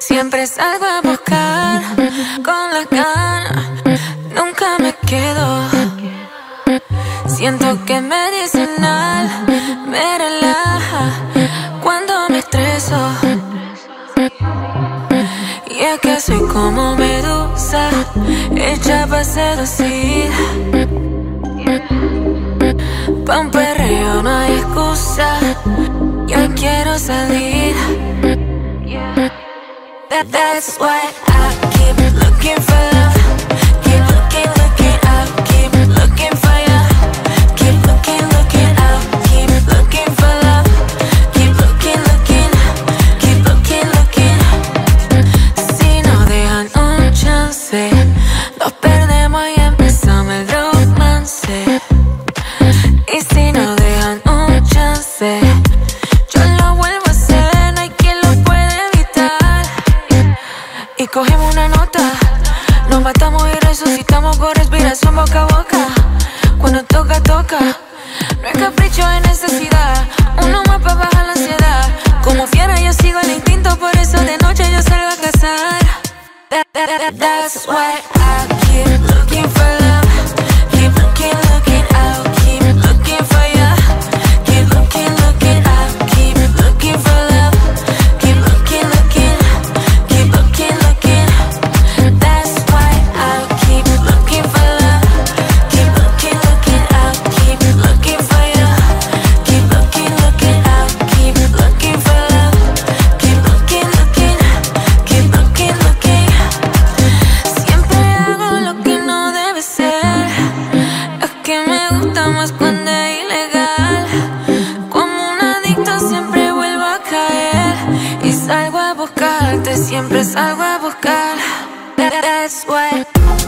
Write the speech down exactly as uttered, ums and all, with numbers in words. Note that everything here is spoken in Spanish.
Siempre salgo a buscar con la gana, nunca me quedo. Siento que medicinal me relaja cuando me estreso. Y es que soy como medusa, hecha para seducir. Pa' un perreo no hay excusa, yo quiero salir. That, that's why I keep looking for love. Keep looking, looking out. Keep looking for you. Keep looking, looking out. Keep looking for love. Keep looking, looking. Keep looking, looking. Si no dejan un chance, nos perdemos y empezamos el romance. Y si no dejan un chance, yo lo vuelvo a hacer, no hay quien lo puede evitar. Y cogemos una nota, nos matamos y resucitamos con respiración boca a boca. Cuando toca, toca, no es capricho, es necesidad. Uno más para bajar la ansiedad. Como fiera yo sigo el instinto, por eso de noche yo salgo a cazar. That, that, that, that's why I keep looking for love. Keep looking, looking out. Keep looking for you. Keep looking, looking out. Keep looking for love. Keep looking, looking. Keep looking, looking. That's why I keep looking for love. Keep looking, looking out. Keep looking for you. Keep looking, looking out. Keep looking for love. Keep looking, looking. Keep looking, looking. Siempre hago lo que no debe ser. Es que me gusta más cuando es ilegal. Como un adicto siempre vuelvo a caer. Y salgo a buscarte, siempre salgo a buscar. That- That's why